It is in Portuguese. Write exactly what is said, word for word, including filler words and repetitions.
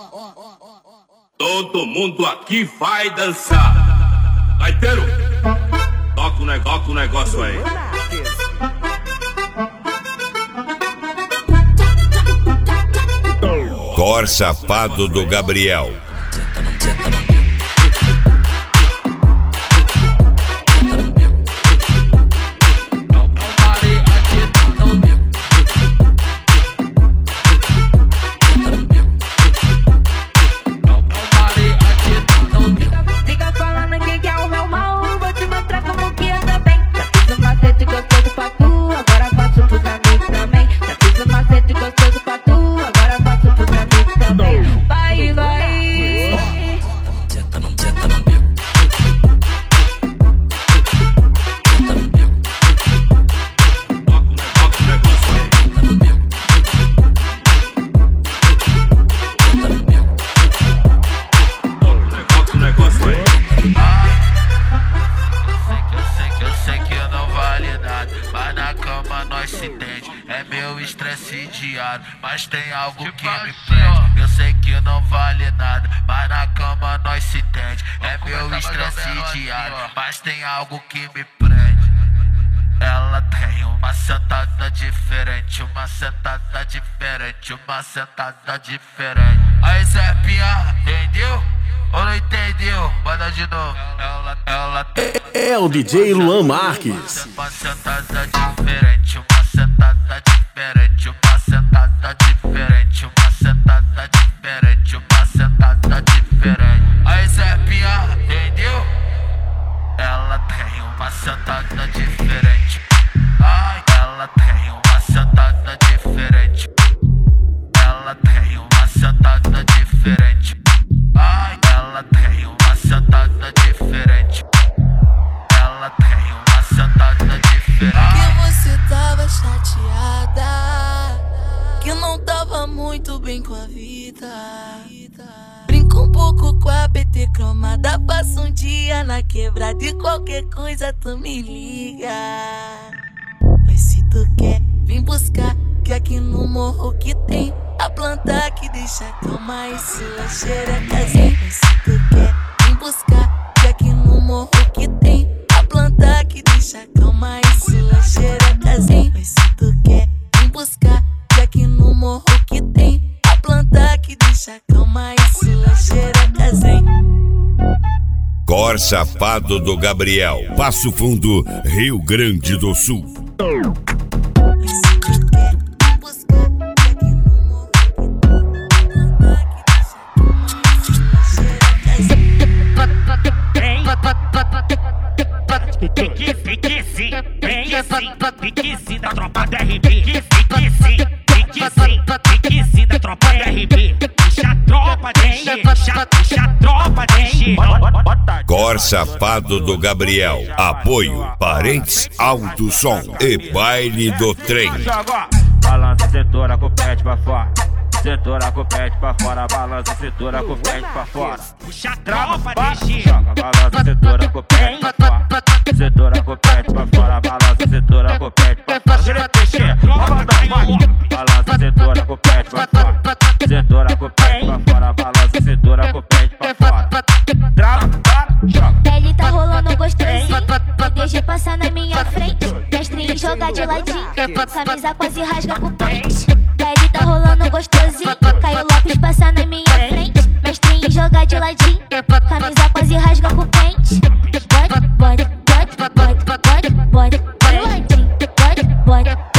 Todo mundo aqui vai dançar. Gaiteiro, toca o negócio, toca o negócio aí. Cor Safado do Gabriel. É meu estresse diário, mas tem algo que me prende. Eu sei que não vale nada, mas na cama nós se entende. É meu estresse diário, mas tem algo que me prende. Ela tem uma sentada diferente, uma sentada diferente, uma sentada diferente. Aí Zé Pinha, entendeu? Ou não entendeu? Manda de novo. Ela, ela tem é, é o D J Luan Marques. Uma sentada diferente, uma sentada diferente, uma sentada diferente, uma sentada diferente, uma sentada diferente. Aí Zé Pinha, entendeu? Ela tem uma sentada diferente. Ai, ela tem uma sentada diferente. Ela tem uma sentada diferente. Ai, ela tem uma sentada diferente. Ela tem uma sentada diferente. Que você tava chateada, que não tava muito bem com a vida. Brinca um pouco com a P T cromada, passa um dia na quebrada e qualquer coisa tu me liga. Mas se tu quer, vem buscar, que aqui no morro que tem a planta que deixa a cama e sua xerecazinha. Mas se tu quer, vem buscar, que aqui no morro que tem a planta que deixa a cama e sua xerecazinha. Mas se tu quer, vem buscar, que aqui no morro que tem a planta que deixa a cama e sua xerecazinha. Cor Safado do Gabriel. Passo Fundo, Rio Grande do Sul. Fique, fique sim, fique sim, fique sim da tropa do R B. Fique sim, fique sim, fique sim da tropa do R B. Puxa a tropa de encher, puxa, puxa a tropa de encher. Cor Safado do Gabriel. Apoio Parentes Alto Som e Baile do Trem. Balança a cintura com o pé pra fora. Cintura com o pé pra fora, balança a cintura com o pé pra fora. Puxa a tropa de encher. Joga, balança a cintura com o pé pra fora. Cintura com o pé pra fora, balança a cintura com o pé pra fora. Direito, encher, rouba da mão. Balança a cintura com o pé pra fora. Cintura com o pé pra fora, balança a cintura com o pé pra fora. Trava, para, joga. Ele tá rolando gostosinho, não deixa passar na minha frente. Mestre em jogar de ladinho, camisa quase rasga com o pente. Ele tá rolando gostosinho, Caio Lopes passa na minha frente. Mestre em jogar de ladinho, camisa quase rasga com o pente. Bode, bode, bode, bode, bode, bode, bode, ladinho, bode, bode.